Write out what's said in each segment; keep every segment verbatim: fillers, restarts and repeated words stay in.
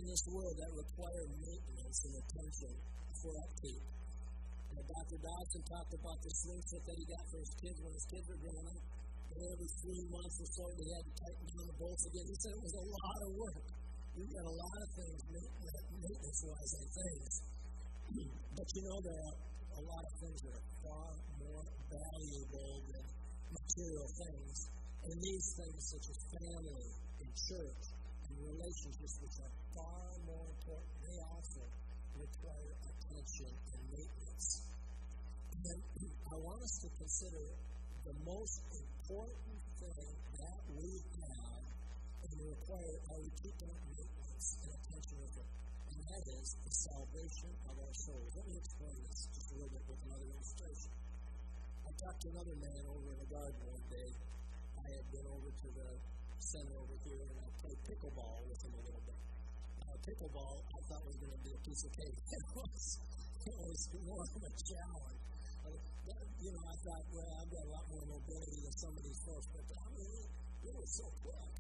this world that require maintenance and attention for upkeep. And Doctor Dodson talked about the swing set that he got for his kids when his kids were growing up. And every three months or so, he had to tighten down the bolts again. He said it was a lot of work. We've got a lot of things maintenance-wise, I think. But you know, there are a lot of things that are far more valuable than material things. And these things, such as family and church and relationships, which are far more important, they also require attention and maintenance. And I want us to consider the most important thing that we have and require are we keeping up maintenance and attention with it. And that is the salvation of our souls. Let me explain this just a little bit with another illustration. I talked to another man over in the garden one day. I had been over to the center over here and I played pickleball with him a little bit. Uh, pickleball, I thought was going to be a piece of cake. It was, it was more of a challenge. Uh, that, you know, I thought, well, I've got a lot more mobility than some of these folks, but I mean, it, it was so quick.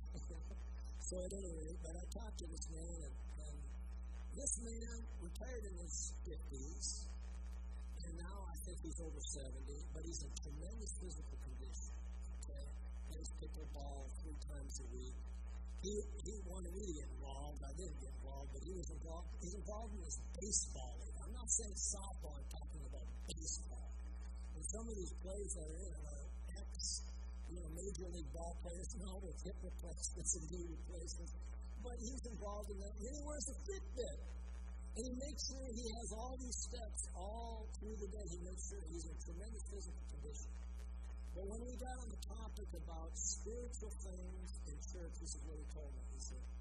So at any rate, but I talked to this man, and, and this man retired in his fifties, and now I think he's over seventy, but he's in tremendous physical condition. Okay? Plays pickleball three times a week. He, he wanted me to get involved. I didn't get involved, but he was involved. He's involved in this baseball league. I'm not saying softball, I'm talking about baseball. And some of these players that are in are ex, you know, major league ball players now with hip replacements and knee replacements. But he's involved in that. And he wears a Fitbit. And he makes sure he has all these steps all through the day. He makes sure he's in tremendous physical condition. But when we got on the topic about spiritual things in church, this is what he told me. He said,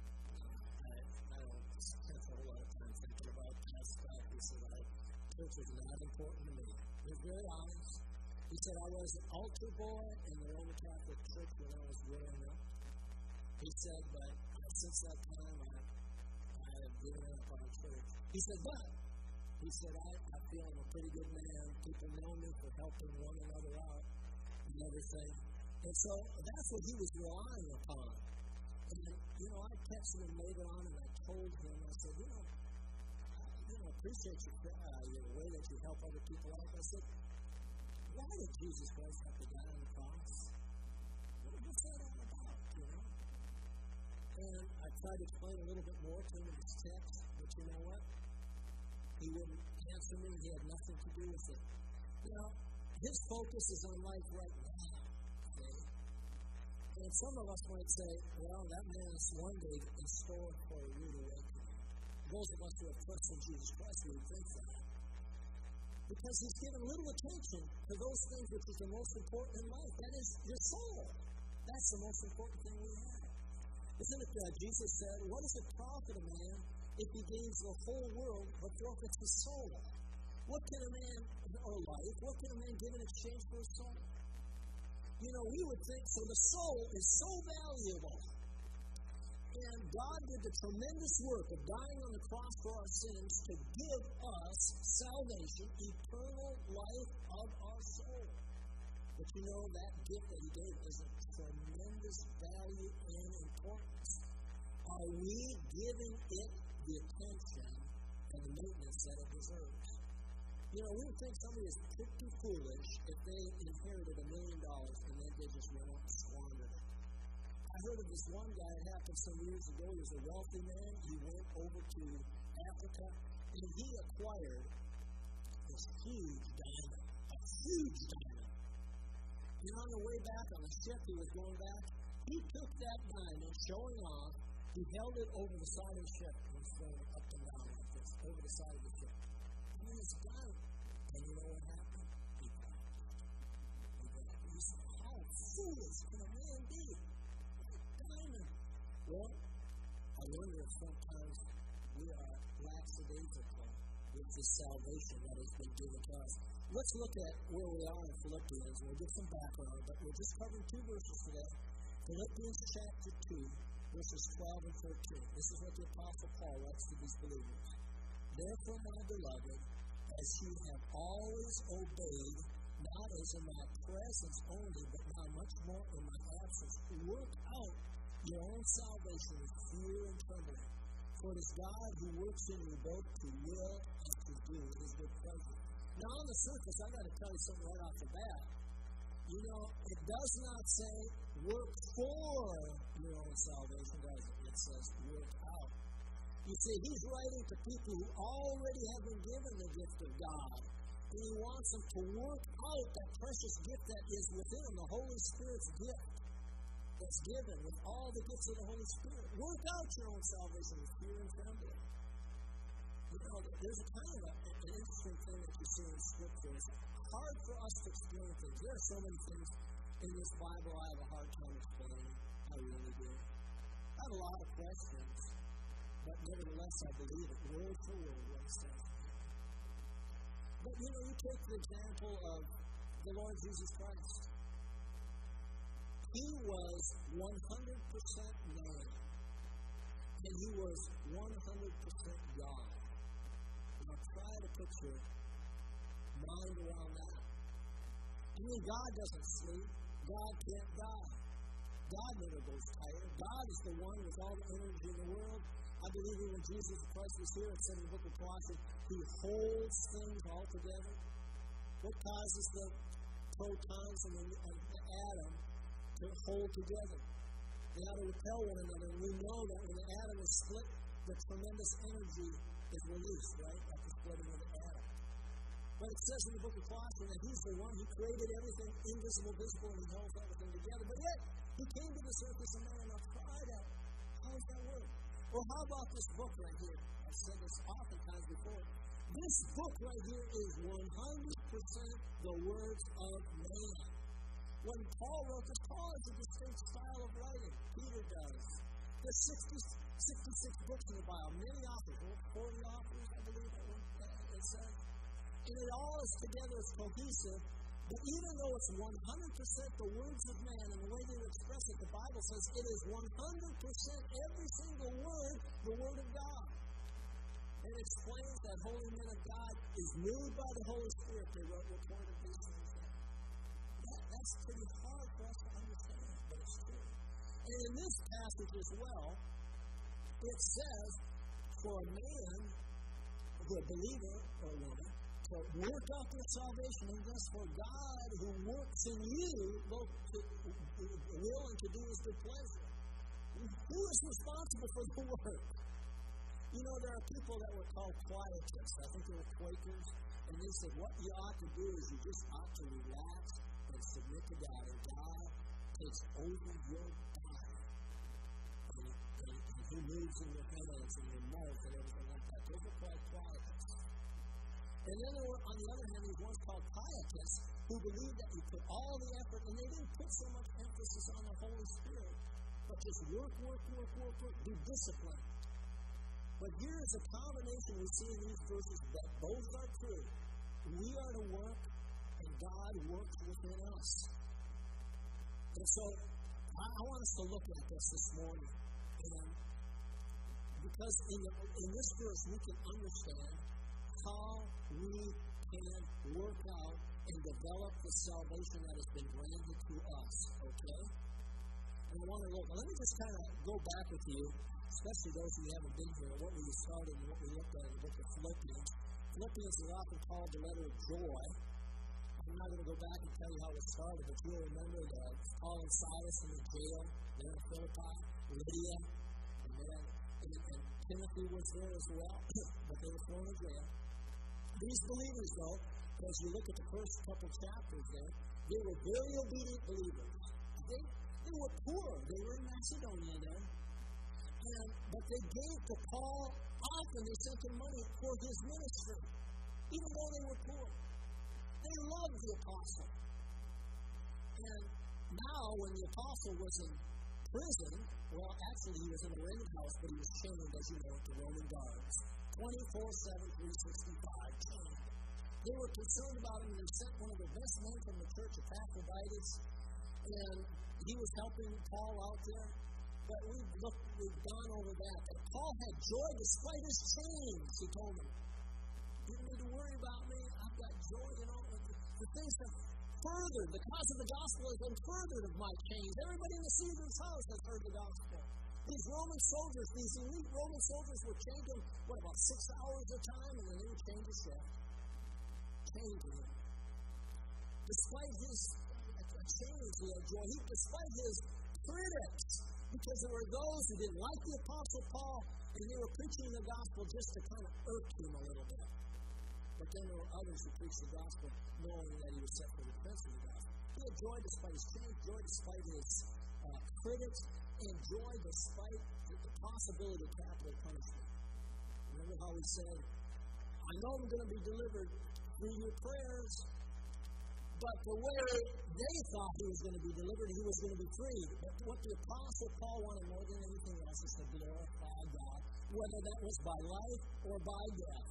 I, I don't spend a whole lot of time thinking about that stuff. He said, I, church is not important to me. He was very honest. He said, I was an altar boy in the Roman Catholic Church when I was growing up. He said, but since that time, I, I have given up on church. He said, but, he said, I, I feel I'm a pretty good man. People know me for helping one another out and everything. And so that's what he was relying upon. And, you know, I texted him later on and I told him, I said, you know, I, you know, appreciate your, uh, your way that you help other people out. I said, why did Jesus Christ have to die on the cross? What's that all about, you know? And I tried to explain a little bit more to him in his text, but you know what? He wouldn't answer me. He had nothing to do with it. Now, his focus is on life right now. Okay? And some of us might say, well, that man is one day in store for a rude awakening. Those of us who have trust in Jesus Christ, we would think that. Because he's given little attention to those things which is the most important in life. That is your soul. That's the most important thing we have. Isn't it that Jesus said, what does it profit a man if he gains the whole world but forfeits his soul? What can a man, or life, what can a man give in exchange for his soul? You know, we would think, so the soul is so valuable. And God did the tremendous work of dying on the cross for our sins to give us salvation, eternal life of our soul. But you know, that gift that he gave is of tremendous value and importance. Are we giving it the attention and the maintenance that it deserves? You know, we would think somebody is pretty foolish if they inherited a million dollars and then they just went out and squandered it. I heard of this one guy, it happened some years ago. He was a wealthy man. He went over to Africa and he acquired this huge diamond, a huge diamond. And on the way back on the ship, he was going back, he took that diamond, showing off, he held it over the side of the ship and was throwing it up and down like this, over the side of the ship. I mean, it's done. And you know what happened? He dropped it. He dropped it. He said, how foolish can a man be? Diamond. Well, I wonder if sometimes we are lackadaisical with the salvation that has been given to us. Let's look at where we are in Philippians. We'll get some background, but we're just covering two verses today. Philippians chapter two, verses twelve and thirteen. This is what the Apostle Paul writes to these believers. Therefore, my beloved, as you have always obeyed, not as in my presence only, but now much more in my absence, work out your own salvation with fear and trembling. For it is God who works in you both to will and to do his good pleasure. Now, on the surface, I've got to tell you something right off the bat. You know, it does not say work for your own salvation, does it? It says work out. You see, he's writing to people who already have been given the gift of God. And he wants them to work out that precious gift that is within them, the Holy Spirit's gift that's given with all the gifts of the Holy Spirit. Work out your own salvation with fear and trembling. You know, there's a kind of a, an interesting thing that you see in Scripture. It's hard for us to explain things. There are so many things in this Bible I have a hard time explaining. I really do. I have a lot of questions, but nevertheless I believe it word for word what it says. But you know, you take the example of the Lord Jesus Christ. He was one hundred percent man, and he was one hundred percent God. Now try to put your mind around that. I mean, God doesn't sleep. God can't die. God never goes tired. God is the one with all the energy in the world. I believe when Jesus Christ was here, it said in the book of Colossians, he holds things all together. What causes the protons and the, and the atom to hold together? They ought to repel one another. And we know that when the atom is split, the tremendous energy is released, right? At the splitting of the atom. But it says in the book of Colossians that he's the one who created everything invisible, visible, and he holds everything together. But yet, he came to this earth as a man of pride. How does that work? Well, how about this book right here? I've said this oftentimes before. This book right here is one hundred percent the words of man. When Paul wrote this, Paul has a distinct style of writing. Peter does. There's sixty, sixty-six books in the Bible. Many authors, forty authors, I believe it says. And it all is together, it's cohesive. But even though it's one hundred percent the words of man and the way they express it, the Bible says it is one hundred percent every single word, the Word of God. It explains that holy men of God is moved by the Holy Spirit. They wrote report of these things. That, that's pretty hard for us to understand, but it's true. And in this passage as well, it says, for a man, the believer or woman, to work out their salvation, and thus for God who works in you both to will and to do his good pleasure. Who is responsible for the work? You know, there are people that were called quietists. I think they were Quakers. And they said, what you ought to do is you just ought to relax and submit to God. And God takes over your body. And, and, and he moves in your hands and your mouth and everything like that. Those are called quietists. And then there were, on the other hand, these ones called pietists who believed that you put all the effort, and they didn't put so much emphasis on the Holy Spirit, but just work, work, work, work, work, be disciplined. But here is a combination we see in these verses that both are true. We are to work, and God works within us. And so, I, I want us to look at this this morning. And because in, the, in this verse, we can understand how we can work out and develop the salvation that has been granted to us. Okay? And I want to look. Let me just kind of go back with you, especially those who haven't been here, what we started and what we looked at in the book of Philippians. Philippians is often called the letter of joy. I'm not going to go back and tell you how it started, but you'll remember that Paul and Silas in the jail there in Philippi, Lydia, and, then, and, and Timothy was there as well, but they were thrown in jail. These believers, though, as you look at the first couple chapters there, they were very obedient believers. They, they were poor. They were in Macedonia there. And, but they gave to Paul often. They sent him money for his ministry, even though they were poor. They loved the apostle. And now, when the apostle was in prison, well, actually, he was in a rented house, but he was chained, as you know, to Roman guards. twenty-four seven, three sixty-five, chained. They were concerned about him, and they sent one of the best men from the church, Epaphroditus, and he was helping Paul out there. But we've looked, we've gone over that. But Paul had joy despite his chains, he told them. You don't need to worry about me. I've got joy, you know. The things have furthered, the cause of the gospel has been furthered of my chains. Everybody in the Caesar's house has heard the gospel. These Roman soldiers, these elite Roman soldiers were chained him, what, about six hours at a time, and then they would change his shift. Chained to him. Despite his uh, chains, he had joy. He, despite his critics, because there were those who didn't like the Apostle Paul, and they were preaching the gospel just to kind of irk him a little bit. But then there were others who preached the gospel knowing that he was set for the defense of the gospel. He had joy despite his chains, joy despite his uh, critics, and joy despite the possibility of capital punishment. Remember how he said, I know I'm going to be delivered through your prayers, but the way they thought he was going to be delivered, he was going to be freed. But what the Apostle Paul wanted more than anything else is to glorify God, whether that was by life or by death.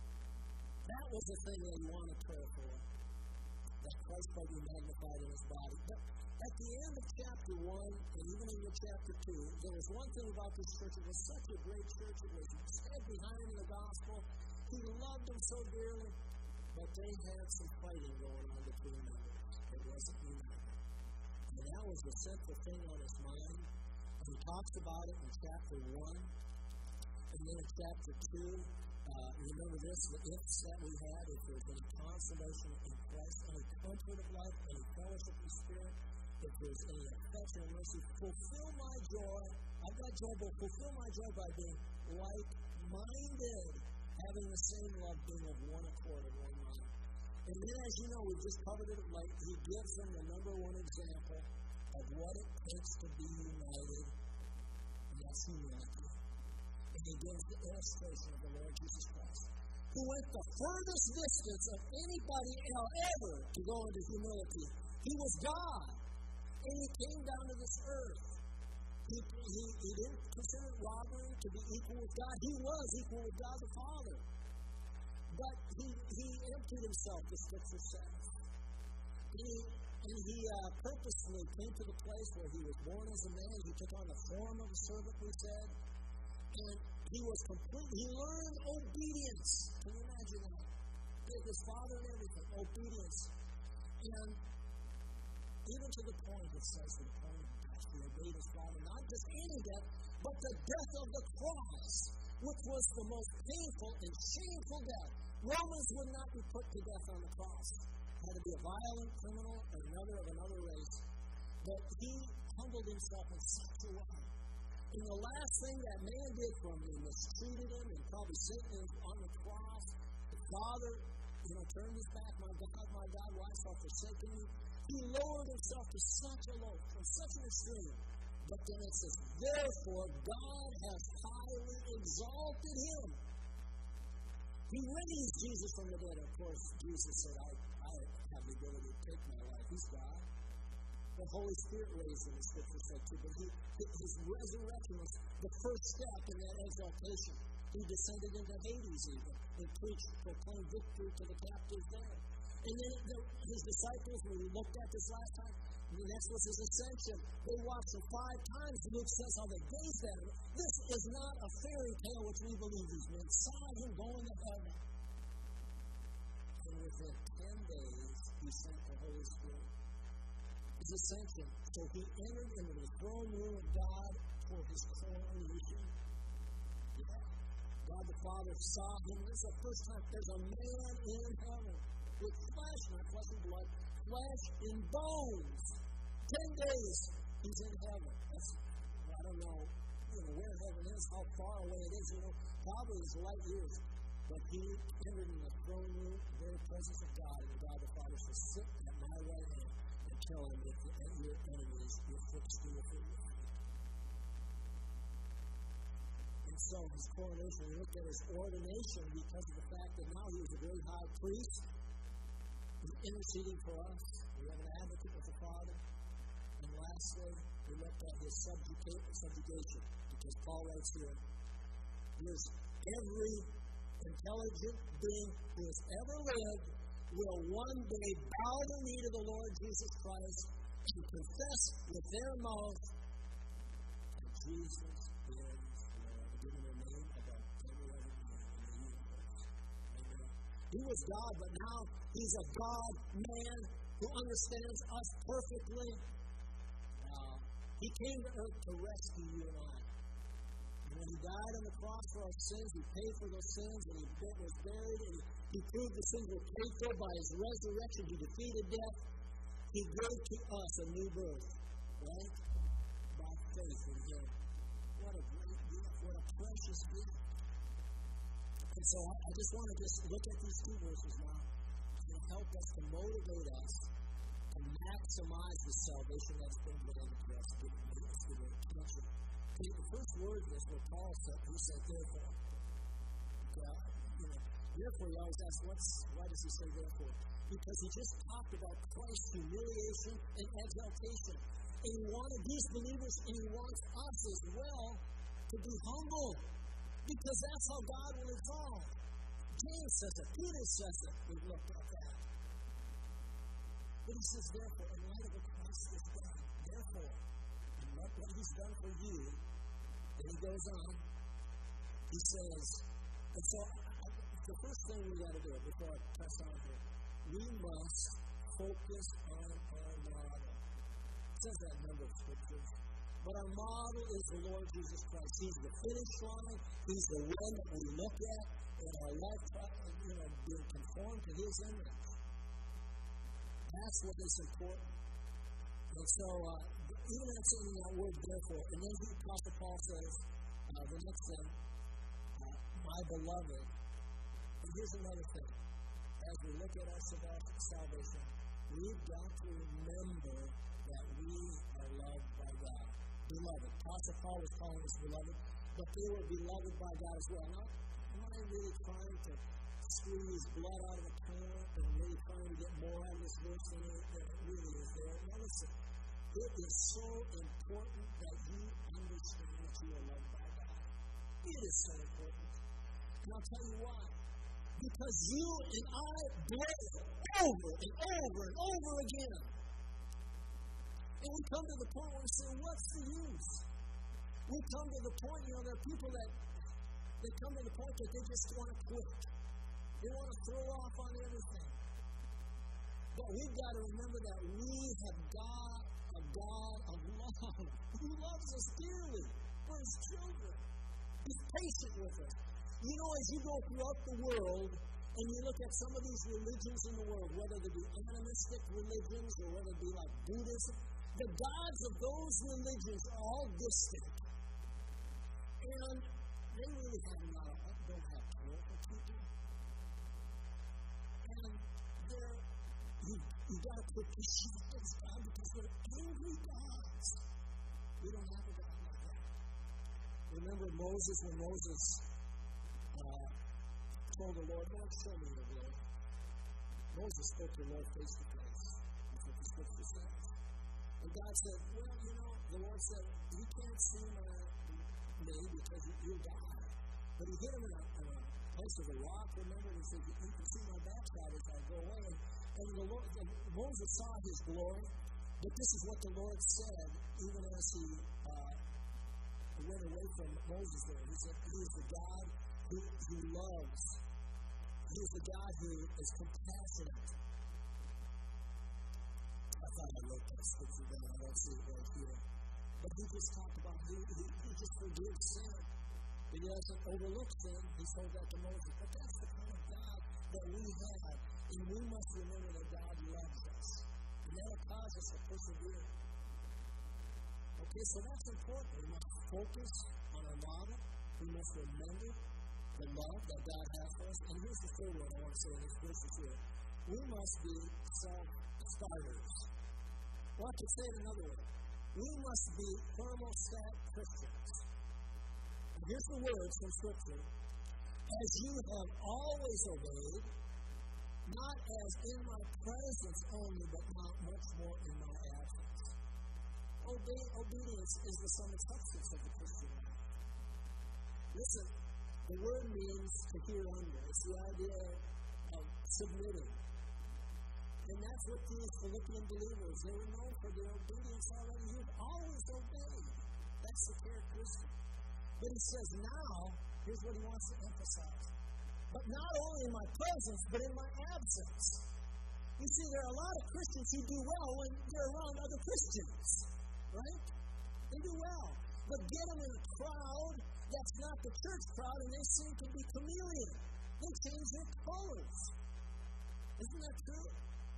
That was the thing that he wanted prayer for, that Christ might be magnified in his body. But at the end of chapter one, and even in chapter two, there was one thing about this church. It was such a great church. It was stead behind in the gospel. He loved them so dearly, but they had some fighting going on between members. It wasn't united. And that was the central thing on his mind. And he talks about it in chapter one. And then in chapter two, uh, remember this, the ifs that we had, if there's any consolation in Christ, any comfort of life, any fellowship of the Spirit, if there's any affection and mercy, fulfill my joy. I've got joy, but fulfill my joy by being like-minded, having the same love, being of one accord, of one mind. And then, as you know, we've just covered it late, he gives them the number one example of what it takes to be united, and that's humanity. And he gives the illustration of the Lord Jesus Christ, who went the furthest distance of anybody else ever to go into humility. He was God, and he came down to this earth. He, he, he didn't consider robbery to be equal with God. He was equal with God the Father. But he, he emptied himself, the Scripture says. He, and he uh, purposely came to the place where he was born as a man. He took on the form of a servant, we said. And he was complete. He learned obedience. Can you imagine that? His father and everything, obedience. And even to the point, it says, to the point of death, he obeyed his father, not just any death, but the death of the cross, which was the most painful and shameful death. Romans would not be put to death on the cross. It had to be a violent criminal or another of another race. But he humbled himself in such a way. And the last thing that man did for him, he mistreated him and probably sent him on the cross. The Father, you know, turned his back, my God, my God, why hast thou forsaken me? He lowered himself to such a low, to such an extreme. But then it says, therefore God has highly exalted him. He raised Jesus from the dead. Of course, Jesus said, I, I have the ability to take my life. He's God. The Holy Spirit raised him, the Scripture said too. But he, his resurrection was the first step in that exaltation. He descended into Hades even and preached, proclaimed victory to the captives there. And then the, his disciples, when we looked at this last time, the next was his ascension. They watched him five times. Luke says how they gazed at him. This is not a fairy tale which we believe. These men saw him going to heaven. And within ten days, he sent the Holy Spirit. His ascension. So he entered into the throne room of God for his coronation. Yeah. God the Father saw him. This is the first time there's a man in heaven with flesh, not flesh and blood, flesh and bones. Ten days he's in heaven. That's, I don't know, you know where heaven is, how far away it is. You know, probably it's light years. But he entered in the throne room, the very presence of God, and God the Father says, sit at my right hand and tell him that your enemies your footstool of your feet. And so his coronation, we looked at his ordination because of the fact that now he was a very high priest. He's interceding for us. We have an advocate with the Father. And lastly, we looked at his subjugation, because Paul writes here, there's every intelligent being who has ever lived will one day bow the knee to the Lord Jesus Christ and confess with their mouth that Jesus is Lord, giving a name above every other name in the universe. Amen. He was God, but now he's a God-man who understands us perfectly. Uh, he came to earth to rescue you and I. When he died on the cross for our sins, he paid for those sins, and he was buried, and he proved the sins were paid for by his resurrection. He defeated death. He gave to us a new birth, right? By faith in him. What a great gift. What a precious gift. And so I, I just want to just look at these two verses now. To help us, to motivate us, to maximize the salvation that's been given to us, given us, given attention. Okay, the first word is what Paul said. He said, therefore. God, you know, therefore, you always ask, what's, why does he say therefore? Because he just talked about Christ's humiliation and exaltation. And he wanted these believers, and he wants us as well to be humble. Because that's how God will evolve. James says it. Peter says it. We've looked at that. But he says, therefore, in light of what Christ has done, therefore, and what, what he's done for you, and he goes on, he says, and so I, the first thing we got to do before I press on here, we must focus on our model. It says that in a number of scriptures. But our model is the Lord Jesus Christ. He's the finish line. He's the one that we look at in our life, you know, being conformed to his image. That's what is important. And so, uh, even that's in that word, therefore. And then the Apostle Paul says, uh, the next thing, uh, my beloved. And here's another thing. As we look at our salvation, we've got to remember that we are loved by God. Beloved. Apostle Paul was calling us beloved, but they were beloved by God as well. Not, am I really trying to squeeze blood out of a turnip and really trying to get more out of this verse than it, than it really is there? Now listen, it is so important that you understand that you are loved by God. It is so important. And I'll tell you why. Because you and I blow over and over and over again. And we come to the point where we say, what's the use? We come to the point, you know, there are people that they come to the point that they just want to quit. They want to throw off on everything. But we've got to remember that we have got a God of love who loves us dearly. We're his children. He's patient with us. You know, as you go throughout the world and you look at some of these religions in the world, whether they be animistic religions or whether it be like Buddhism, the gods of those religions are all distant. And they really have not, don't have care for people. And they're, you, you've got to put issues against God because they're angry gods. We don't have a God like that. Remember Moses, when Moses uh, told the Lord, Lord, show me your glory. Moses spoke to the Lord face to face. That's what the scripture says. And God said, well, you know, the Lord said, you can't see my, me because you'll die. But he hit him in a, in a place of a rock, remember, and he said, you can see my backside as I go away. And, and the Lord, the, Moses saw his glory, but this is what the Lord said, even as he uh, went away from Moses there. He said, he is the God who, who loves. He is the God who is compassionate. I thought I wrote that scripture down. I don't see it right here. But he just talked about he, he, he just forgives sin. He doesn't overlook sin. He told that to Moses. But that's the kind of God that we have. And we must remember that God loves us. And that will cause us to persevere. Okay, so that's important. We must focus on our model. We must remember the love that God has for us. And here's the third one I want to say in this verse here. We must be self-starters. Well, I could say it another way. We must be thermostat Christians. And here's the words from Scripture. As you have always obeyed, not as in my presence only, but not much more in my absence. Obey, obedience is the sum and substance of the Christian life. Listen, the word means to hear under. It's the idea of submitting. And that's what these Philippian believers, they were known for their obedience already. You've always obeyed. That's the characteristic. But he says now, here's what he wants to emphasize. But not only in my presence, but in my absence. You see, there are a lot of Christians who do well when they're around other Christians. Right? They do well. But get them in a crowd that's not the church crowd, and they seem to be chameleon. They change their colors. Isn't that true?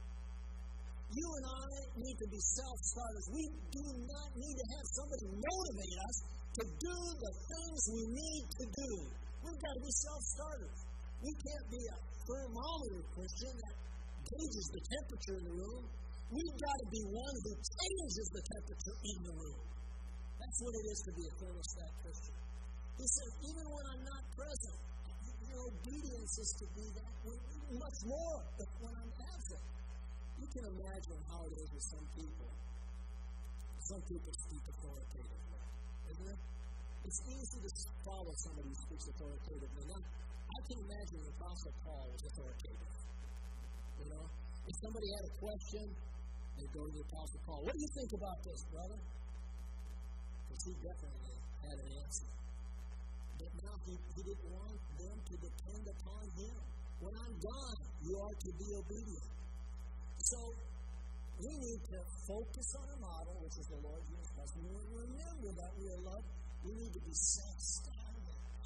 You and I need to be self-starters. We do not need to have somebody motivate us to do the things we need to do. We've got to be self-starters. We can't be a thermometer Christian that gauges the temperature in the room. We've got to be one who changes the temperature in the room. That's what it is to be a thermostat Christian. He says, even when I'm not present, your obedience is to be that much more than when I'm absent. You can imagine how it is with some people. Some people speak authoritatively, isn't it? It's easy to follow somebody who speaks authoritatively. Now, I can imagine the Apostle Paul was authoritative. You know, if somebody had a question, they go to the Apostle Paul. What do you think about this, brother? Because he definitely had an answer. But now he, he didn't want them to depend upon him. When I'm gone, you are to be obedient. So, we need to focus on a model, which is the Lord Jesus Christ. And remember that we are loved. We need to be self-starters.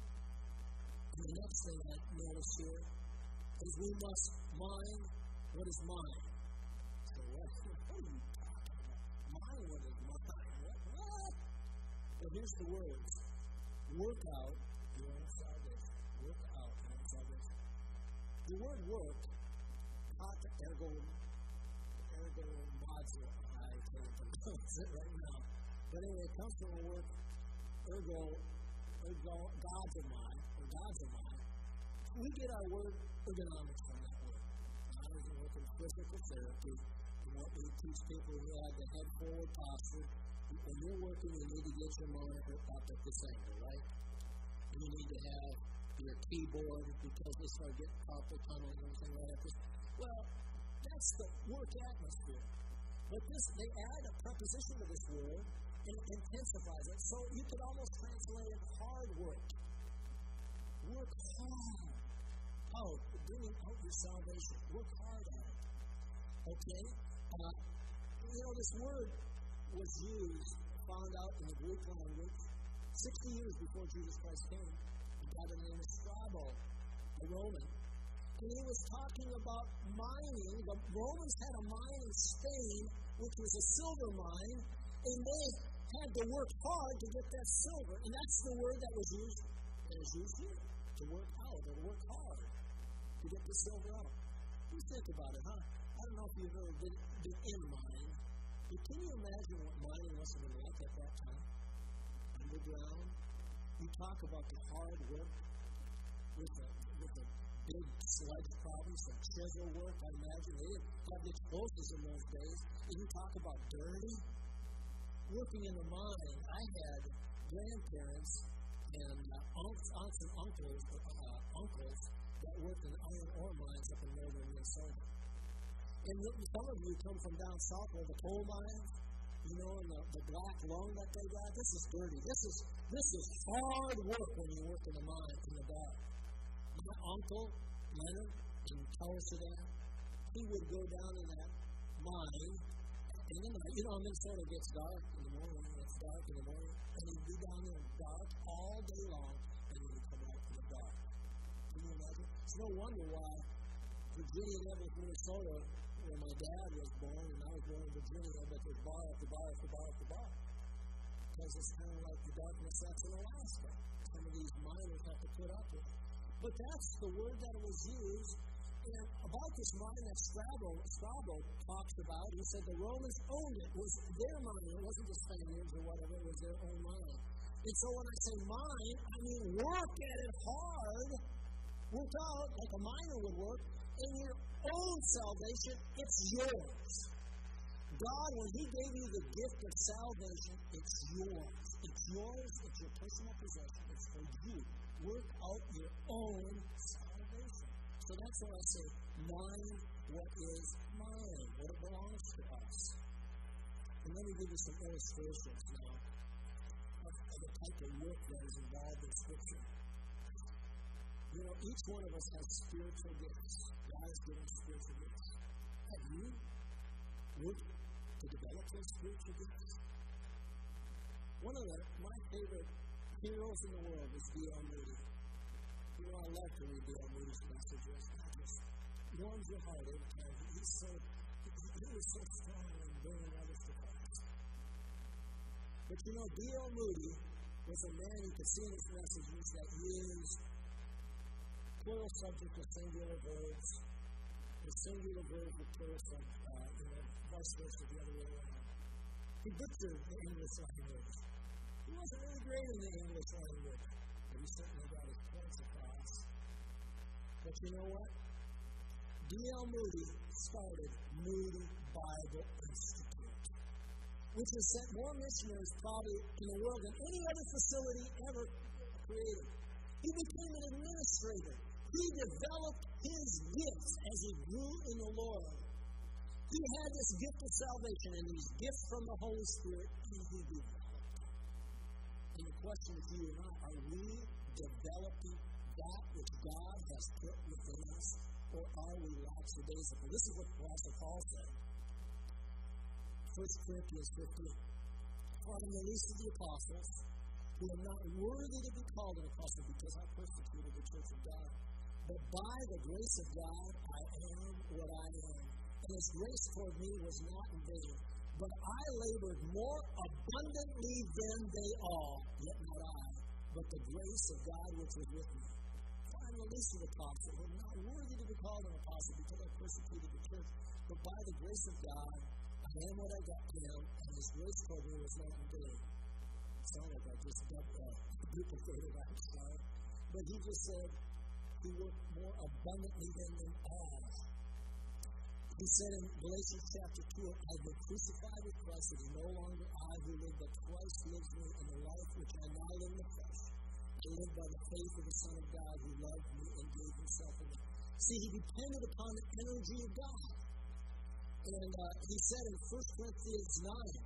And the next thing I notice here is we must mind what is mine. So, what, what are you talking about? Mind what is mine? What? What? Well, here's the words. Work out your own salvation. Work out your own salvation. The word work, kata ergo, ergo mazo, I can't pronounce it right now. But anyway, it comes from the word ergo, ergo, God's of mine, or God's of mine. We get our word ergonomics from that word. I was working physical therapy, and what we teach people who have the head forward posture. When you're working, you need to get your monitor up at this angle, right? And you need to have your keyboard because this will get carpal tunnel and everything right up this. Well, that's the work atmosphere. But this, they add a preposition to this word and it intensifies it. So you could almost translate it hard work. Work hard. Oh, bringing out your salvation. Work hard at it. Okay? Uh, you know, this word was used, found out in the Greek language, sixty years before Jesus Christ came. A guy by the name of Strabo, a Roman. And he was talking about mining. The Romans had a mine in Spain, which was a silver mine, and they had to work hard to get that silver. And that's the word that was used, that is used here, to work out, or to work hard, to get the silver out. You think about it, huh? I don't know if you've ever been, been in a mine. But can you imagine what mining must have been like at that time? Underground. You talk about the hard work with the, with the big sledge problems, some chisel work, I imagine. They didn't have the explosives in those days. And you talk about dirty. Working in the mine, I had grandparents and uh, aunts, aunts and uncles, uh, uncles that worked in iron ore mines up in northern Minnesota. And some of you come from down south where the coal mines, you know, and the, the black lung that they got. This is dirty. This is this is hard work when you work in the mine in the dark. My uncle, Leonard, in Kellerston, he would go down in that mine, and then, you know, Minnesota gets dark in the morning, it's dark in the morning, and he'd be down there dark all day long, and then he'd come out in the dark. Can you imagine? It's no wonder why Virginia levels Minnesota, where my dad was born, and I was born in Virginia, but there's bar after bar after bar after bar. Because it's kind of like the darkness that's in Alaska. Some of these miners have to put up with. But that's the word that was used. And about this mine that Strabo, Strabo talks about, he said the Romans owned it. It was their mine. It wasn't the Spaniards or whatever. It was their own mine. And so when I say mine, I mean work at it hard. Work out like a miner would work. In your own salvation, it's yours. God, when He gave you the gift of salvation, it's yours. It's yours. It's your personal possession. It's for you. Work out your own salvation. So that's why I say, mine what is mine, what it belongs to us. And let me give you some illustrations now of, of the type of work that is involved in Scripture. You know, each one of us has spiritual gifts. God has given spiritual gifts. Have you worked to develop those spiritual gifts? One of the, my favorite heroes in the world is D L Moody. You know, I love to read D L Moody's messages. It just warms your heart every time. He's so, he, he was so strong in bringing others to Christ. But you know, D L Moody was a man you could see in his messages that used plural subject with singular verbs, with singular verbs with plural subject, uh, you know, vice versa, the other way around. He butchered the English language. He wasn't really great in the English language, but he certainly got his points across. But you know what? D L Moody started Moody Bible Institute, which has sent more missionaries probably in the world than any other facility ever created. He became an administrator. He developed his gifts as he grew in the Lord. He had this gift of salvation and these gifts from the Holy Spirit, and he developed them. And the question is, you and I, are we developing that which God has put within us, or are we lackadaisical? This is what Apostle Paul said. First Corinthians fifteen. For I am the least of the apostles, who am not worthy to be called an apostle because I persecuted the church of God. But by the grace of God, I am what I am. And his grace toward me was not in vain. But I labored more abundantly than they all, yet not I, but the grace of God which was with me. For I am the least of the apostles, who am not worthy to be called an apostle because I persecuted the church. But by the grace of God, I am what I got to him, and his grace toward me was not in vain. Sound like I just uh, duplicated that, sorry. But he just said, he worked more abundantly than them all. He said in Galatians chapter two, I have been crucified with Christ, it is no longer I who live, but Christ lives in me, and the life which I now live in the flesh, I live by the faith of the Son of God who loved me and gave himself for me. See, he depended upon the energy of God. And uh, he said in First Corinthians nine,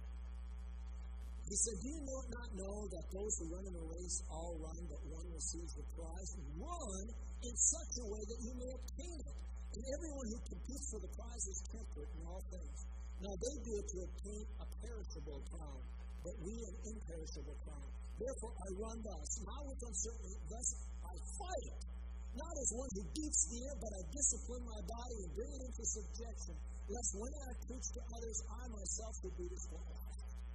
he said, do you not know that those who run in a race all run, but one receives the prize? Run in such a way that you may obtain it. And everyone who competes for the prize is temperate in all things. Now they do it to obtain a perishable crown, but we an imperishable crown. Therefore I run thus, not with uncertainty, thus I fight. Not as one who beats the air, but I discipline my body and bring it into subjection, lest when I preach to others, I myself should be disqualified.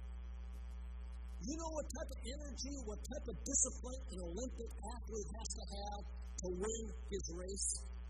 You know what type of energy, what type of discipline an Olympic athlete has to have to win his race?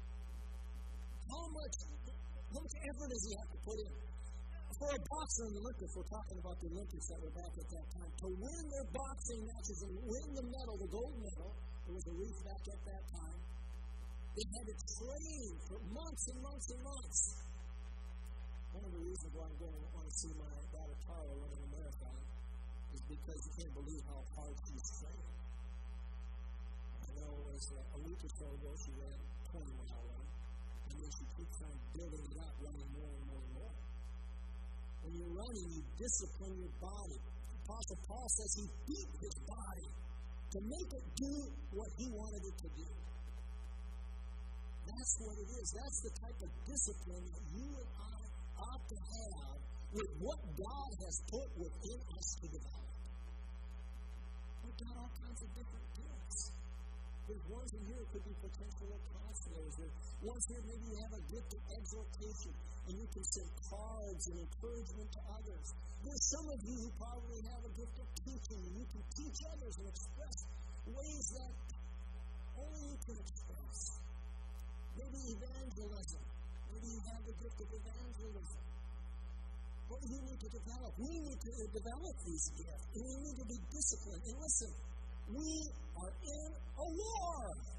How much, how much effort does he have to put in? For a boxer in the Olympics, we're talking about the Olympics that were back at that time, to win their boxing matches and win the medal, the gold medal, there was a wreath back at that time, they had to train for months and months and months. One of the reasons why I'm going to want to see my daughter Tara running a marathon is because you can't believe how hard she's training. I know it was uh, a week or so ago she ran a twenty mile run, and then she keeps on building it up, running more and more and more. When you're running, you discipline your body. Apostle Paul says he beat his body to make it do what he wanted it to do. That's what it is. That's the type of discipline that you and I ought to have with what God has put within us to develop. We've got all kinds of different gifts. There's ones in here who could be potential counselors. There's ones here maybe you have a gift of exhortation and you can send cards and encouragement to others. There's some of you who probably have a gift of teaching and you can teach others and express ways that only you can express. Maybe evangelism. Maybe you have the gift of evangelism. What do you need to develop? We need to develop these gifts. And we need to be disciplined. And listen, we are in a war.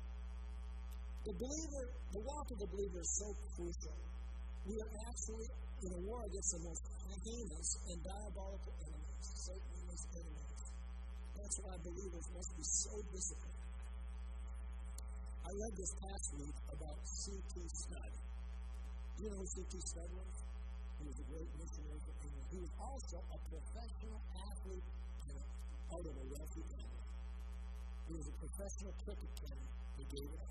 The believer, the walk of the believer is so crucial. We are actually in a war against the most heinous and diabolical enemies, Satan and his enemies. That's why believers must be so disciplined. I read this past week about C T Studd. Do you know who C T Studd was? He was a great missionary for England. He was also a professional athlete out of a wealthy family. He was a professional cricket player. He gave it up.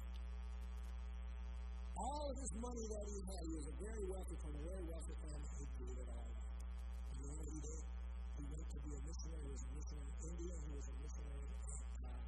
All of his money that he had, he was a very wealthy from a very wealthy family. He gave it all up. And you know what he did? He went to be a missionary. He was a missionary in India. He was a missionary in uh,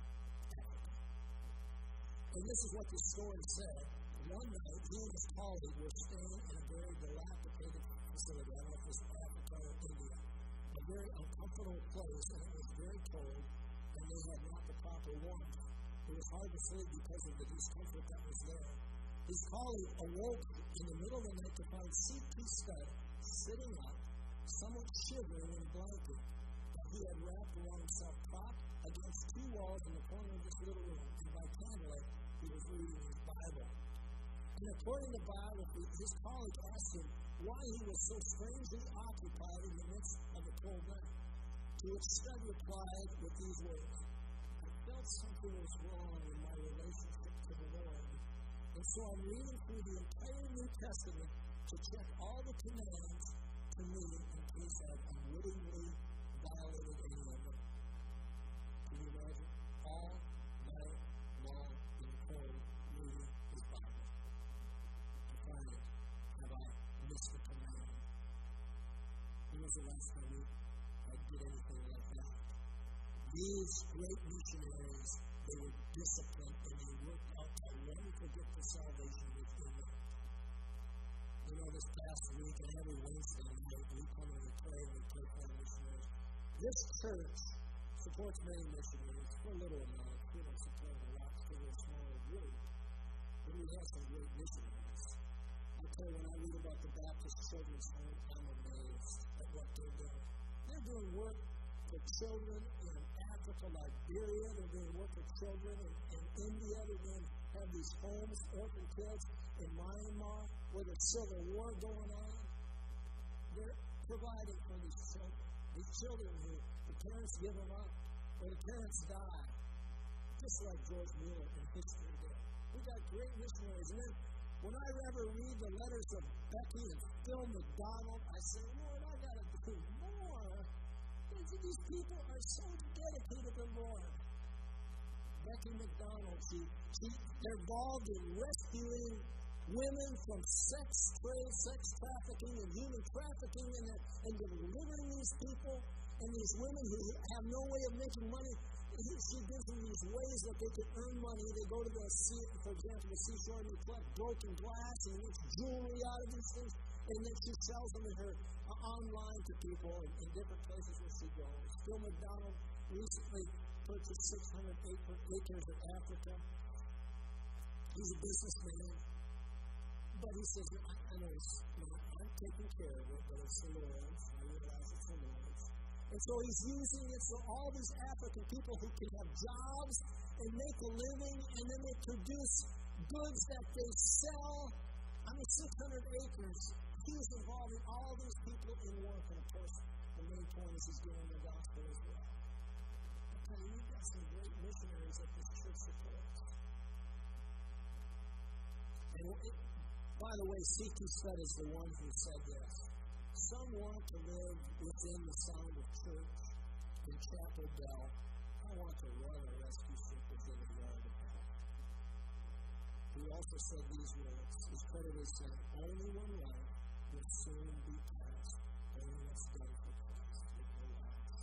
And this is what the story said. One night, he and his colleague were staying in a very dilapidated facility. I don't know if it was Africa or India. A very uncomfortable place, and it was very cold, and they had not the proper warmth. It was hard to sleep because of the discomfort that was there. His colleague awoke in the middle of the night to find C P Studd sitting up, somewhat shivering in a blanket that he had wrapped around himself, propped against two walls in the corner of this little room. And by candlelight, he was reading his Bible. And according to the Bible, his colleague asked him why he was so strangely occupied in the midst of a cold night. To which Studd replied with these words, I felt something was wrong in my relationship to the Lord. And so I'm reading through the entire New Testament to check all the commands to me in case I've unwittingly violated any of them. Can you imagine? All night long in the cold, reading his Bible. To find it, have I missed the command? When was the last time you did anything like that? These great missionaries, they were disciplined and they worked out a wonderful gift of salvation within them. You know, this past week and every Wednesday night, we come and we pray and we pray for missionaries. This church supports many missionaries for a little amount. We don't support a lot because we're a smaller group. But we have some great missionaries. I tell you, when I read about the Baptist Children's Home, I'm amazed at what they're doing. They're doing work for children in Africa, Liberia. They're doing work for children in, in India. They're doing have these homes, orphan kids in Myanmar where there's civil war going on. They're providing for these children. These children who the parents give them up or the parents die. Just like George Mueller in history did. We got great missionaries. And then when I ever read the letters of Becky and Phil McDonald, I say, Lord, I got to do more. These people are so dedicated to the Lord. Becky McDonald, she, she, they're involved in rescuing women from sex trade, sex trafficking, and human trafficking, and they're, and they're delivering these people and these women who have no way of making money. She gives them these ways that they can earn money. They go to the sea, for example, the seashore, and they collect broken glass and makes jewelry out of these things, and then she sells them in her uh, online to people in, in different places where she goes. Phil McDonald recently purchased six hundred acres of Africa. He's a businessman, but he says, I, I know it's, you know, I'm taking care of it, but it's the Lord's. I realize it's the Lord's. And so he's using it for all these African people who can have jobs and make a living, and then they produce goods that they sell. I mean, six hundred acres. He's involving all these people in work, and of course, the main point is he's doing the gospel as well. I tell you, we've got some great missionaries that this church supports. And it, by the way, C T Studd is the one who said this. Some want to live within the sound of church in Chapel Bell. I want to run a rescue ship within the yard of hell. He also said these words. His creditor said, only one life will soon be passed. Only what's done for Christ will go last.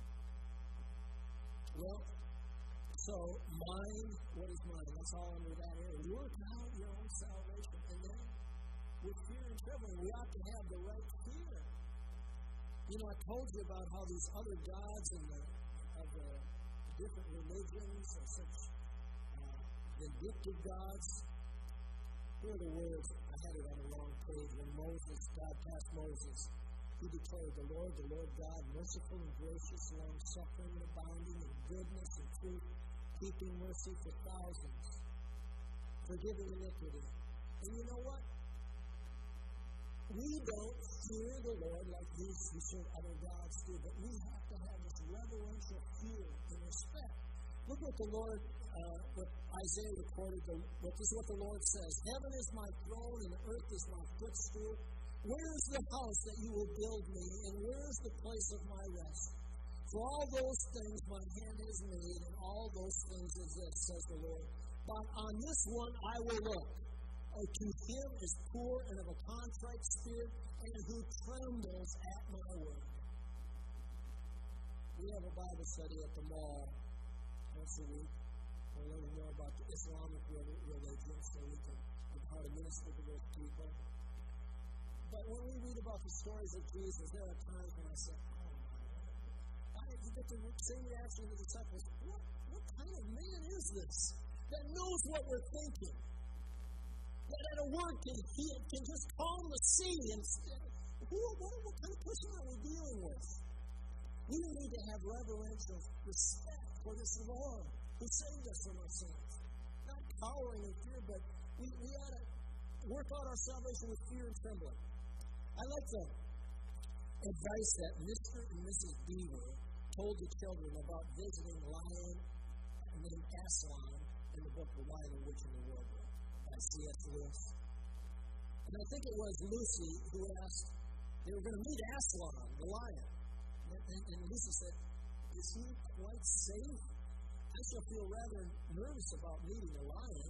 Well, so mine, what is mine? That's all under that area. Work out your own salvation. And then, with fear and trembling, we ought to have the right fear. You know, I told you about how these other gods and the, of the different religions are such uh, vindictive gods. Here are the words. I had it on the wrong page. When Moses, God passed Moses, he declared, the Lord, the Lord God, merciful and gracious, long-suffering and abounding in goodness and truth, keeping mercy for thousands, forgiving iniquity. And you know what? We don't fear the Lord like these who serve other gods do, but we have to have this reverential fear and respect. Look what the Lord, uh, what Isaiah recorded, the, what this is what the Lord says. Heaven is my throne and earth is my footstool. Where is the house that you will build me, and where is the place of my rest? For all those things my hand has made, and all those things is this, says the Lord. But on this one I will look. Oh, to him is poor and of a contrite spirit, and who trembles at my word. We have a Bible study at the mall once a week. We're learning more about the Islamic religion so we can learn how to minister to those people. But when we read about the stories of Jesus, there are times when I say, oh my God. I get the same reaction to the disciples. What, what kind of man is this that knows what we're thinking? That at a word can, he can just calm the sea. And who, what, what kind of person are we dealing with? We need to have reverential respect for this Lord who saved us from our sins. Not cowering in fear, but we, we ought to work out our salvation with fear and trembling. I like the advice that Mister and Missus Beaver told the children about visiting a lion named Aslan in the book The Lion, the Witch, and the Wardrobe by C S Lewis. And I think it was Lucy who asked, they were going to meet Aslan, the lion. And, and, and Lucy said, is he quite safe? I still feel rather nervous about meeting a lion.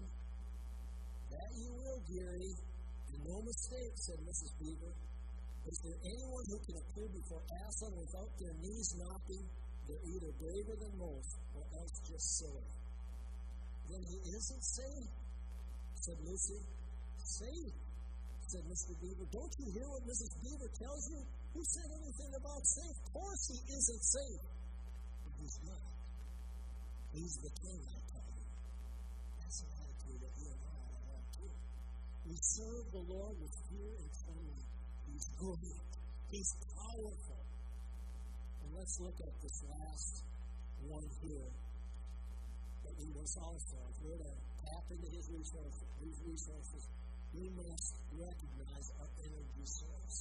That you will, dearie. And no mistake, said Missus Beaver. Is there anyone who can appear before Aslan without their knees knocking? They're either braver than most or else just silly. Then he isn't safe, said Lucy. Safe, said Mister Beaver. Don't you hear what Missus Beaver tells you? Who said anything about safe? Of course he isn't safe. But he's not. He's the king, I tell you. That's an attitude that you and I ought to have too. We serve the Lord with fear and trembling. He's good. He's powerful. And let's look at this last one here. That we must also, if we're to tap into his resources, these resources, we must recognize our energy source.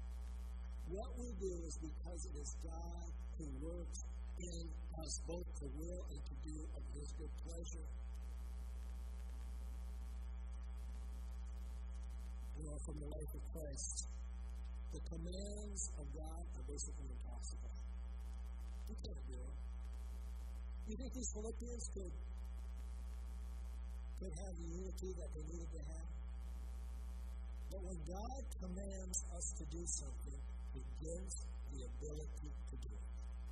What we do is because it is God who works in us both to will and to do of his good pleasure. You know, from the life of Christ, the commands of God are basically impossible. You can't do it. You think these Philippians could, could have the unity that they needed to have? But when God commands us to do something, he gives the ability to do it.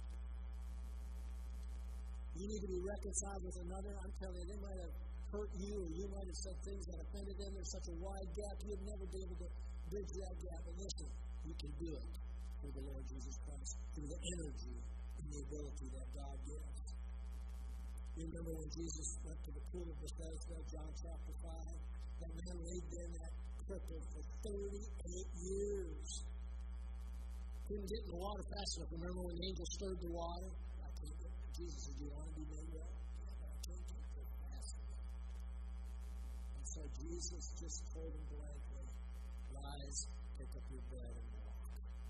You need to be reconciled with another. I'm telling you, they might have hurt you, or you might have said things that offended them. There's such a wide gap, you'd never be able to bridge that gap. But listen, you can do it through the Lord Jesus Christ, through the energy and the ability that God gives. You remember when Jesus went to the pool of Bethesda, John chapter five? That man laid there in that crippled for thirty-eight years. Couldn't get in the water fast enough. Remember when the angel stirred the water? I can't get Jesus said, do you want to be made well? Yeah, but I can't get there fast enough. And so Jesus just told him blankly, rise, pick up your bed and walk.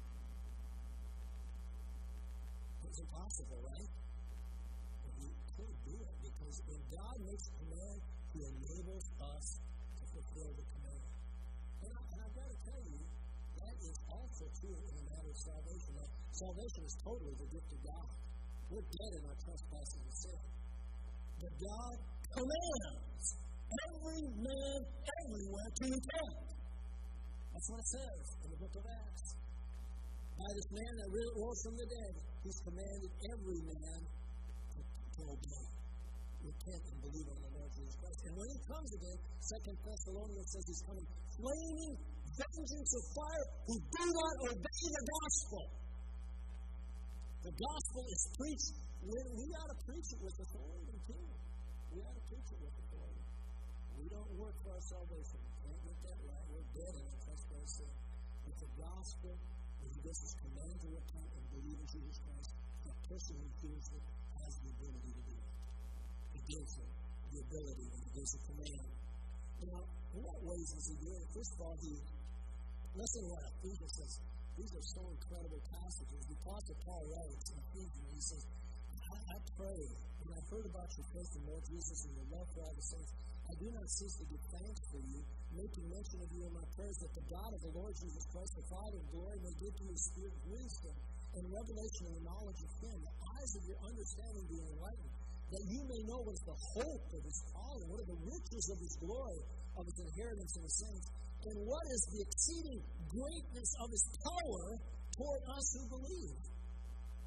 It's impossible, right? But you could do it because when God makes a command, he enables us to fulfill the command. And, I, and I've got to tell you, that is also true in the matter of salvation. Now, salvation is totally the gift of God. We're dead in our trespasses and sin. But God commands every man everywhere to repent. That's what it says in the book of Acts. By this man that rose from the dead, he's commanded every man to, to obey. Repent and believe on the Lord Jesus Christ. And when he comes again, Second Thessalonians says he's coming flaming vengeance of fire who do not obey the gospel. The gospel is preached. We, we ought to preach it with authority too. We ought to preach it with authority. We don't work for our salvation. We can't get that right. We're dead in our trespass sin. With the gospel, when he gives us command to repent and believe in Jesus Christ, the person who does it has the ability to do it. He gives him the ability and he gives the command. Now, in what ways does he do it? First of all, he listen to what Ephesians says. These are so incredible passages. The Apostle Paul writes in Ephesians, he says, I, I pray, and I've heard about your faith in Lord Jesus and your love for all the saints. I do not cease to give thanks for you, making mention of you in my prayers, that the God of the Lord Jesus Christ, the Father of glory, may give you a spirit of wisdom and revelation and the knowledge of him, the eyes of your understanding being enlightened, that you may know what is the hope of his calling, what are the riches of his glory, of his inheritance in the saints, and what is the exceeding greatness of his power toward us who believe,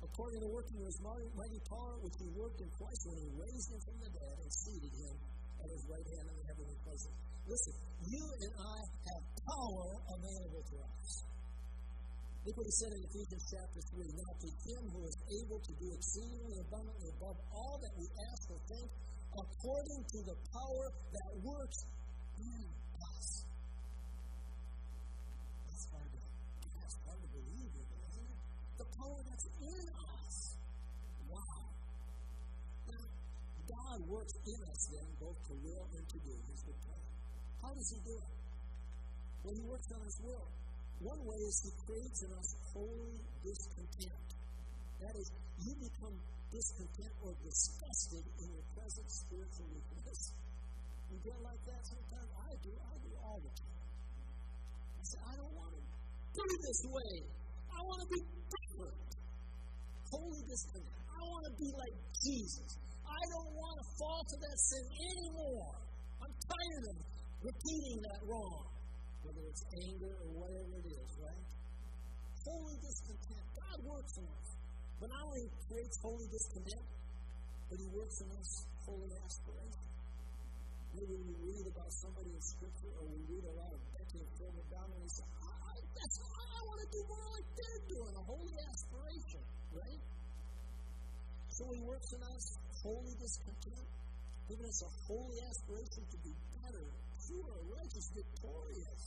according to the working of his mighty, mighty power, which he worked in Christ when he raised him from the dead and seated him at his right hand in the heavenly places. Listen, you and I have power available to us. Look what he said in Ephesians chapter three. Now to him who is able to do exceedingly abundantly above all that we ask or think, according to the power that works in us. That's hard to, that's hard to believe, isn't it? The power that's in us. Wow. Now, God works in us then, both to will and to do. Here's the point. How does he do it? Well, he works on his will. One way is he creates in us holy discontent. That is, you become discontent or disgusted in your present spiritual weakness. You get like that sometimes? I do. I do all the time. I say, I don't want to do this way. I want to be different. Holy discontent. I want to be like Jesus. I don't want to fall to that sin anymore. I'm tired of repeating that wrong. Whether it's anger or whatever it is, right? Holy discontent. God works in us. But not only creates holy discontent, but he works in us holy aspiration. Maybe we read about somebody in Scripture, or we read a lot of Becky and Phil McDonald, and we say, I, I, that's, I want to do more like they're doing, a holy aspiration, right? So he works in us holy discontent, giving us a holy aspiration to be better, pure, righteous, victorious.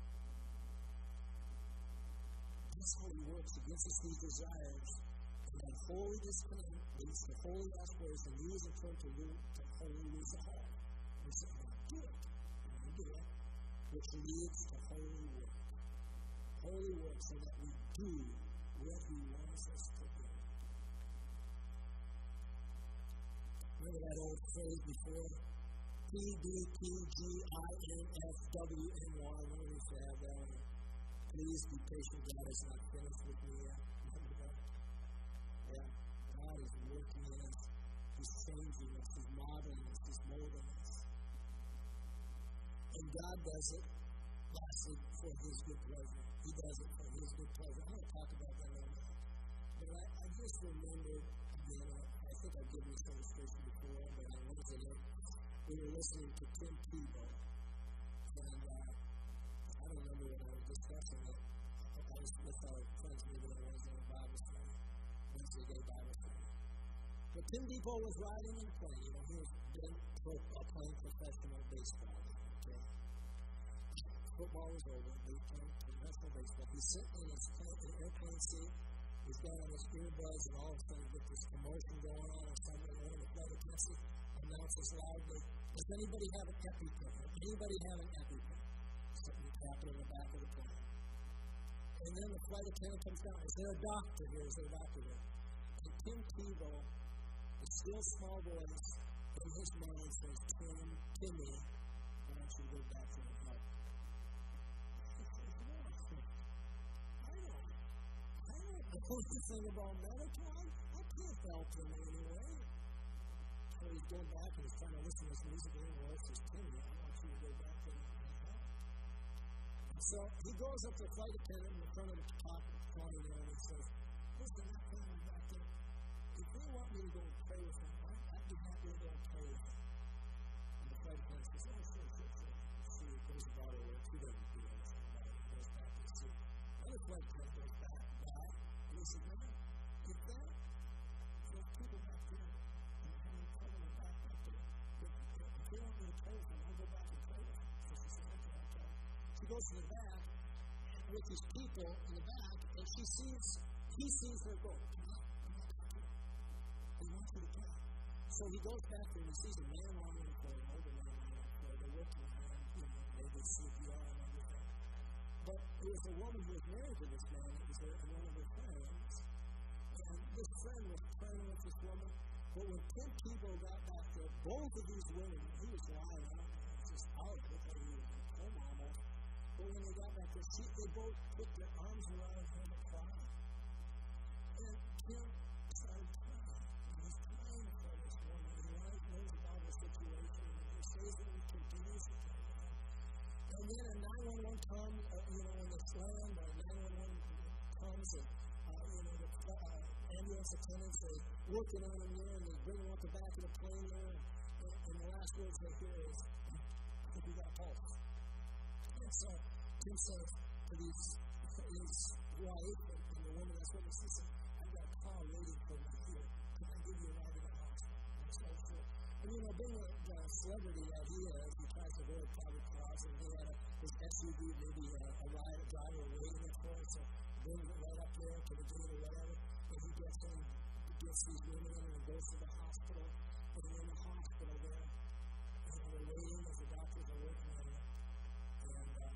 That's how he works. He gives us these desires. And that holy discontent leads to holy aspiration. He is in turn to lead to holy resolve. We say, I'm going to do it. I'm going to do it. Which leads to holy work. Holy work so that we do what he wants us to do. Remember that old phrase before? P D P G I N F W N Y. One of us have that one. Please be patient. God is not finished with me yet. Remember that? Yeah. God is working in us. He's changing us. He's modeling us. He's molding us. And God does it, lastly, for his good pleasure. He does it for his good pleasure. I'm going to talk about that in a minute. But I, I just remembered, again, I, I think I've given this illustration before, but I wasn't it. We were listening to Tim Tebow, and uh, I don't remember when I was discussing it. I was with our friends, maybe I was in a Bible study, Wednesday day Bible study. But Tim Tebow was riding in a plane. You know, he was been pro, playing professional baseball. Okay, football was over. He was playing professional baseball. He's sitting in his plane, in an airplane seat. He's got on his earbuds, and all of a sudden, with this commotion going on, or something, one of the flight attendants announces loudly, does anybody have an EpiPen? Anybody have an EpiPen? Something happened in the back of the plane. And then the flight attendant comes down. Is there a doctor here? Is there a doctor here? And Tim Tebow, the still small voice in his mind says, Tim, Timmy, why don't you go back to the help? He says, no, I don't. I don't know anything about medical. I can't help him anyway. So he's going back and he's trying to listen to this music and he says, Timmy, I want you to go back to the help. So he goes up to the flight attendant in front of the top corner there and he says, listen, that family back there, if they want me to go and pray with them, I'd be happy to go and pray with them. And the flight attendant says, oh, sure, sure, sure. So he goes about it where he doesn't do anything about it. He goes back to his seat. Another flight attendant goes back, back, and he says, man, if that, those people back there, and having trouble in the back back there, if, if they want me to pray with them, I'll go back and pray with them. So she says, okay, I'll try. She goes to the back with his people in the back, and she sees, he sees her go, come on, come on back here. He wants you to come. So he goes back there and he sees a man lying on the floor, an older man lying on the floor. They're working on him, you know, they did C P R and everything. But it was a woman who was married to this man. It was a, one of her friends. And this friend was praying with this woman. But when Tim Tebow got back there, both of these women, he was lying out there, just out. Looked like he was in a coma almost. But when they got back there, she, they both put their arms around him and cried. And Tim started crying. And he's praying for this woman. He knows about the situation. And he says that he continues to pray for him. And then a nine one one comes, uh, you know, when it's land, or nine one one comes, and, uh, you know, the, uh, ambulance attendants, they working on them there, and they bring them up the back of the plane there, and, and the last words they hear is, I think we got a pulse. And so Tim says to these, his wife and, and the woman that's with us, listen, I've got a car waiting for me here. Can I give you a ride to the hospital? And so sure. And you know, being a, the celebrity that he is, he tries to avoid private cars, and he had a, his S U V, maybe a, a ride, a driver waiting for it, so bring it right up there to the gate or whatever, and he gets in, he gets these women in and goes to the hospital, and they're in the hospital there, and they're waiting as the doctors are working on it, and uh,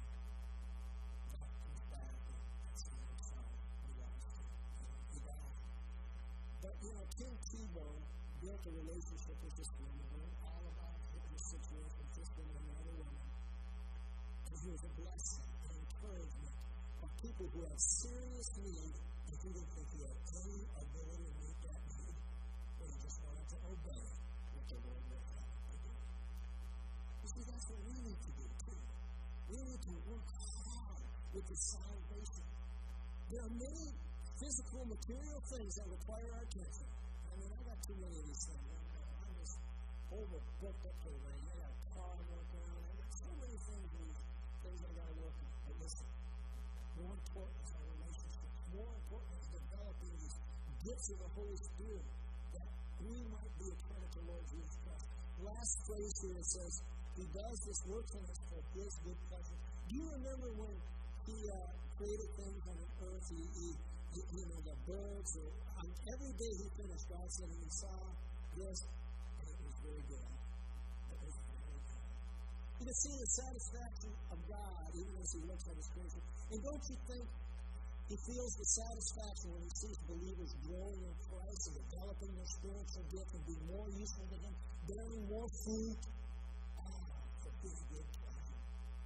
Doc comes back, and that's the end of he lost it, and he died. But, you know, Tim Tebow built a relationship with this woman, learned all about his situation with this woman and another woman, and he was a blessing and encouragement of people who have serious need and who didn't think he had any ability to meet that need, but he just wanted to obey what the Lord would have him to do. You see, that's what we need to do too. We need to work hard with the salvation. There are many physical, material things that require our attention. I mean, I got too many of these things. I'm just overbooked up to the rain. I got a car I'm working on. I got so many things, these things I got to work on. But listen, more important is our relationships. More important is developing these gifts of the Holy Spirit that we might be a credit to Lord Jesus Christ. Last phrase here it says, He does this work in us for His good pleasure. Do you remember when He uh, created things on the earth? He, he, he, you know, the birds. Or, um, every day He finished, God said, and He saw this, and it was very good. It was very good. You can see the satisfaction of God even as He looks at His creation. And don't you think He feels the satisfaction when He sees believers growing in Christ and developing their spiritual gift and being more useful to Him, bearing more fruit? Ah, for His good pleasure.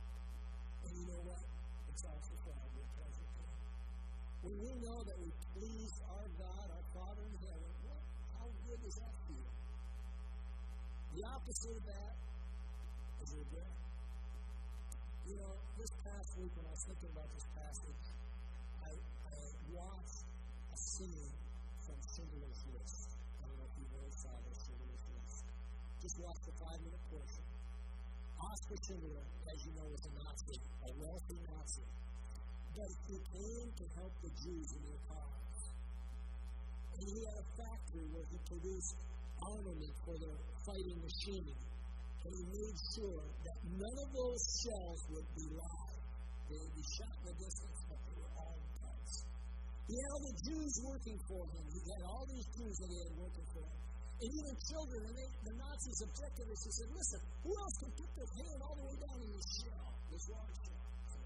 And you know what? It's also for our good pleasure too. When we know that we please our God, our Father in heaven, what, how good does that feel? The opposite of that is regret. You know, this past week when I was thinking about this passage, I, I watched a scene from Schindler's List. I don't know if you've ever saw this Schindler's List. Just watched the five-minute portion. Oskar Schindler, as you know, was a Nazi, a wealthy Nazi. But he came to help the Jews in their cause. And he had a factory where he produced armament for the fighting machine. And he made sure that none of those shells would be live. They would be shot in the distance, but they were all duds. He had all the Jews working for him. He had all these Jews that he had working for him. And even children, and they, the Nazis objected to this. He said, listen, who else can put their hand all the way down in this shell, this large shell?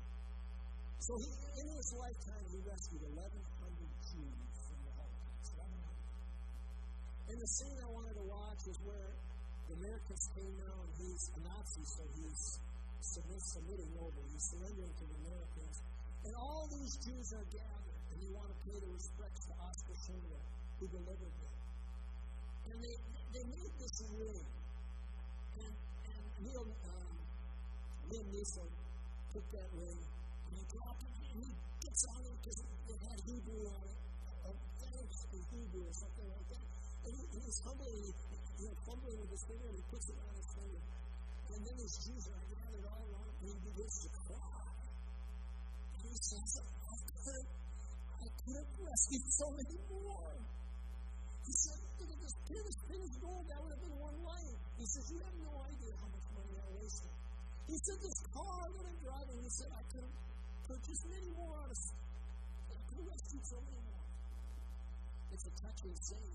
So he, in his lifetime, he rescued eleven hundred Jews from the Holocaust. eleven hundred. And the scene I wanted to watch was where the Americans came now, and he's a Nazi, so he's submitting over. He's surrendering to the Americans. And all these Jews are gathered, and they want to pay their respects to Oskar Schindler, who delivered them. And they, they made this ring. And, and Neil, um, Liam Neeson took that ring, and he dropped it, and he gets on it because it had Hebrew on it, or thanks in Hebrew or something like that. And he, he's humbling, you know, fumbling with his finger, and he puts it on his finger. And then his Jews are gathered all around, and he begins to cry. And he says, I could, I could have rescued so many more. He said, look at this pin, this pin is gold, that would have been one life. He says, you have no idea how much money I wasted. He said, this car that I'm driving, he said, I could have purchased many more out of it. I could have rescued so many more. It's a touching scene.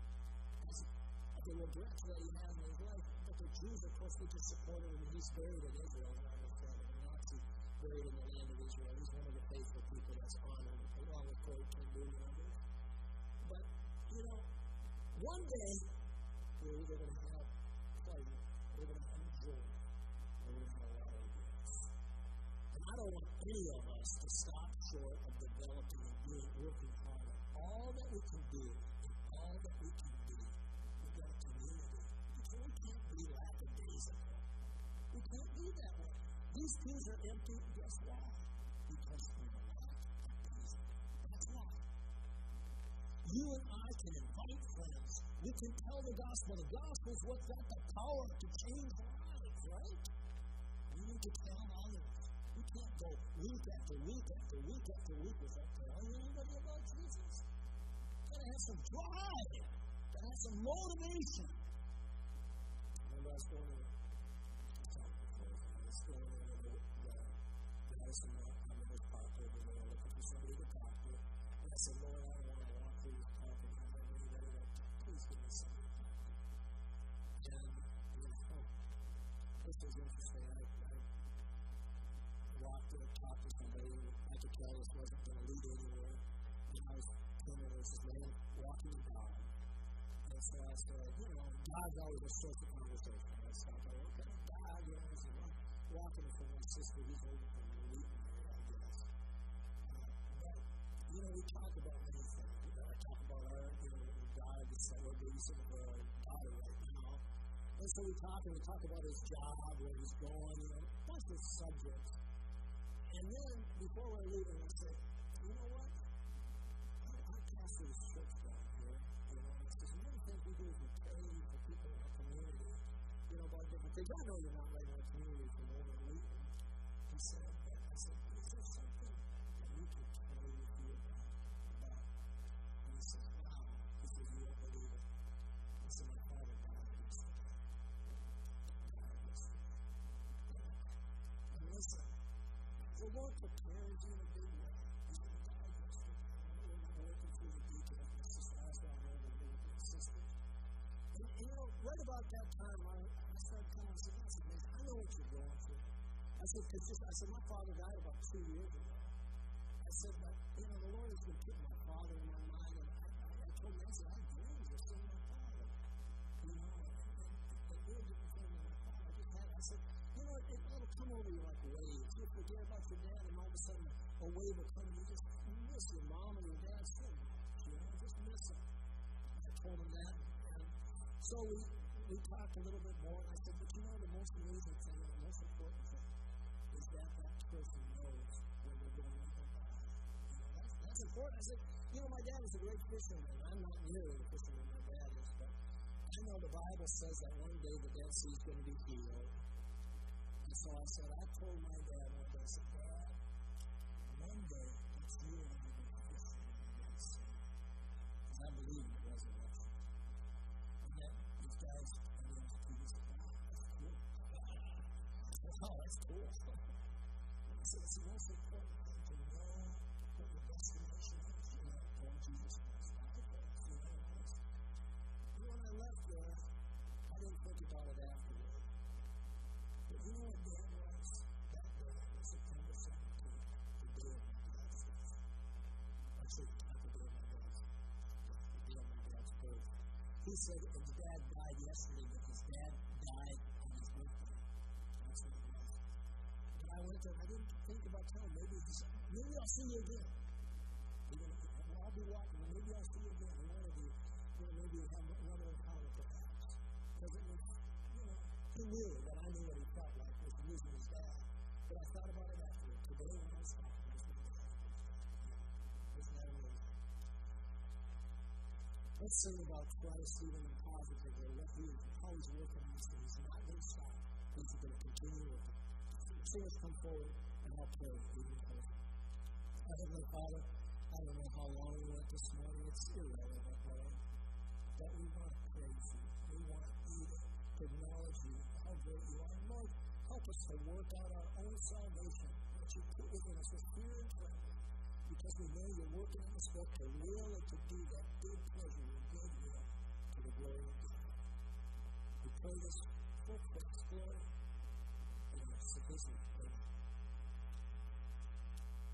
The regrets that he had in his life, but the Jews, of course, they just supported him, and he's buried in Israel, and I understand it. And Nazi buried in the land of Israel. He's one of the faithful people that's honored, along with Corey Ten Boom and others. But, you know, one day, we're either going to have pleasure, we're going to have joy, or we're going to have a lot of regrets. And I don't want any of us to stop short of developing and doing, working hard at all that we can do, and all that we can do. We can't be lackadaisical. We can't be that way. These pews are empty. Guess why? Because we're lackadaisical. That's why. You and I can invite friends. We can tell the gospel. The gospel is what's got the power to change lives, right? We need to tell others. We can't go week after week after week after week without telling anybody about Jesus. Gotta have some drive. Gotta have some motivation. Remember I was going to I was going to the Madison Methodist Park over there looking for somebody to talk to. And I said, Lord, I don't want to walk through this park and I don't know anybody that please give me somebody to talk to. And you know, oh, this was interesting. I, I walked and talked to somebody. I could tell this wasn't going to lead anywhere. And I was came over this man walking the dog. And so I said, you know, God's always a source of conversation. I was like, okay, God, you know, I said, well, walking for my sister, he's over from the leading area, I guess. Uh, but, you know, we talk about many things. You know, I talk about our, you know, God, it's like we're babysitting for our daughter right now. And so we talk and we talk about his job, where he's going, you know, a bunch of subjects. And then, before we're leaving, I said, you know what? I, I pastor this church down here, you know, and I said, one of the things we do is we pray for people in our community, you know, about different things. I know you're not right in our community from over and leaving. He said, but I said, is there something that we can pray with you about? about? And he said, wow, he said, you don't believe it. He said, my father died yesterday. Died yesterday. And listen, the Lord prepares you in a big way. He's going to die yesterday. We're not working through the details. It's just last one over and over with sisters. And, and you know, right about that time, I, I started telling him, I said, listen, man, I know what you're going through. I said, cause just, I said, my father died about two years ago. I said, but, you know, the Lord has been putting my father in my mind, and I, I, I told him, I said, I have dreams of seeing my father. You know, and, and, and really didn't think of my father. I just had, I said, you know, it, it'll come over you like waves. You forget about your dad, and all of a sudden a wave will come, and you just miss your mom and your dad so much, you know, just miss them. I told him that, and so we, we talked a little bit more, and I said, but you know, the most amazing thing, the most important thing, is that that person knows where they're going to die. You know, that's, that's important. I said, you know, my dad is a great fisherman. I'm not nearly the fisherman my dad is, but I know the Bible says that one day the Dead Sea is going to be healed. And so I said, I told my dad one day, I said, Dad, one day it's you and I going to fish in the Dead Sea. Because I believe in the resurrection. And then these guys, I mean, Peter said, wow, that's cool. I said, oh, that's cool. I said, it's the most important thing to know what your destination is. You know, Lord Jesus Christ died for us. You know, and when I left there, I didn't think about it afterward. But you know what day it was? That day was September seventeenth, the day of my dad's death. Actually, not the day of my dad's death, the day of my dad's birth. He said his dad died yesterday, but his dad died on his birthday. That's what it was. But I went there, I didn't think about telling him, maybe, maybe I'll see you again. You know, I'll be walking, maybe I'll see you again. And one of you, you know, maybe have another encounter perhaps. Because it was, you know, he knew that I knew what he felt like was losing his dad. But I thought about it after. Today when I was talking, it was my dad. Isn't that amazing? Let's sing about Christ even in positively, what he is, how he's working on us, and he's not going to stop. He's going to continue working. Singers come forward, and I'll pray even further. Heavenly Father, I don't know how long we went this morning. It's irrelevant, Lord. But we want to praise you. We want you to acknowledge you, how great you are. And Lord, help us to work out our own salvation, what you put within us with fear and trembling, because we know you're working in us both to will and to do that good pleasure, your good will, to the glory of God. We pray this